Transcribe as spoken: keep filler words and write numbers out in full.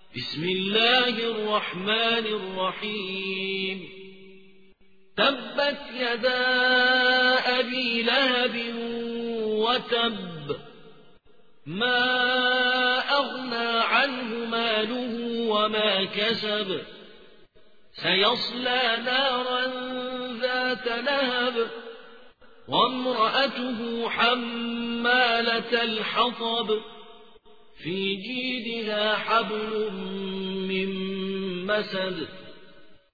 بسم الله الرحمن الرحيم تبت يدا أبي لهب وتب ما أغنى عنه ماله وما كسب سيصلى نارا ذات لهب وامرأته حمالة الحطب في جيدها حبل من مسد